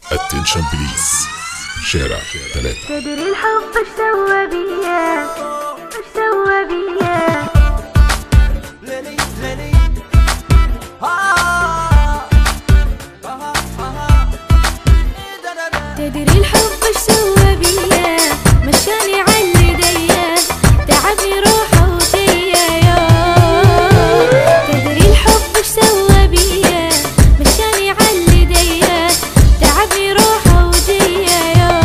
اتنشن بليز شارع 3. تدري الحب اش سوى بيا اش سوى بيا تدري الحب اش سوى بيا مشاني على ايديا تعبني روحه وجيا يا تدري الحب اش سوى بيا مشاني على ايديا تعبني روحه وجيا يا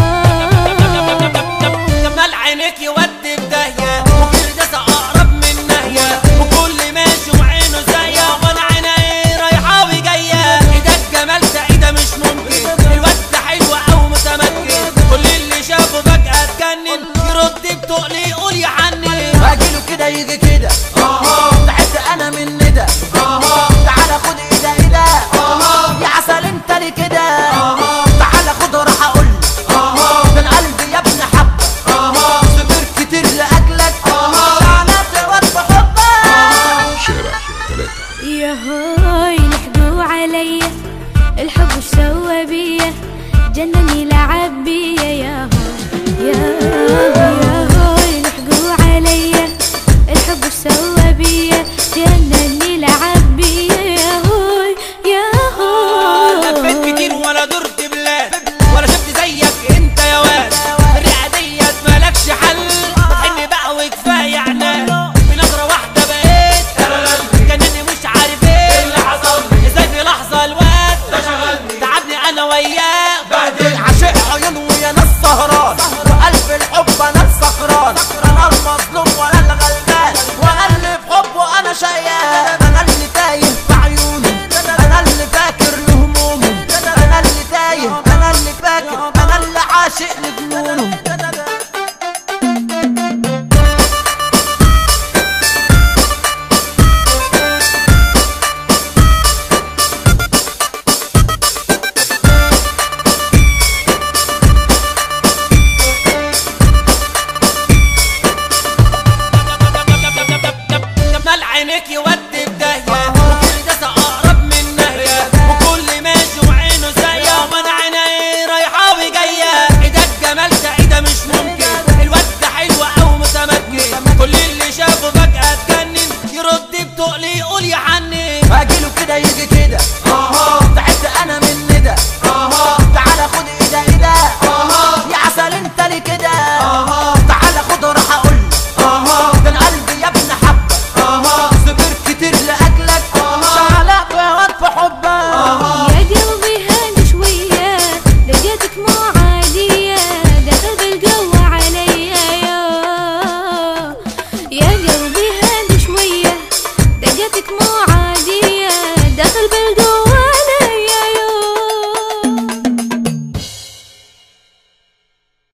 جمال عينيك يودي بداية وكل ده اقرب من نهية وكل ماشي وعينه زاية وانا عيني رايحة وجاية. ايه ده الجمال ده ايه ده مش ممكن الواد ده حلو او متمكن كل اللي شافه فجأة اتجنن يرد بتقل يقول يا حنن اجيله كده يجي كده تعبت انا من ندى تعالى خد ايده ايده يا عسل انت ليه كده تعالى خد راح اقول من قلبي يا ابن حبه صبر كتير لاجلك شعلت واد بحبك. شارع 3. يا هاي نحدوا عليا الحب اش سوى بيا جنني لعب بيا يا هاي يا هاي نحدوا عليا الحب اش سوى بيا جنني لعب بيا يا هاي يا هاي. لفيت كتير ولا درت بلاد ولا شفت زيك انت يا واد الريحه ديت مالكش حل بتحن بقى وكفايه عناد بنظره واحده بقيت جنني مش عارف ايه اللي حصل ازاي في لحظه الواد ده شغلني تعبني انا وياه بهدل عاشق عيون ويا ناس سهران وقلب الحب انا سكران انا المظلوم وانا الغلبان وانا اللي في حبه انا شيان انا اللي تايه في عيونه انا اللي فاكر لهمومه انا اللي تايه انا اللي فاكر انا اللي عاشق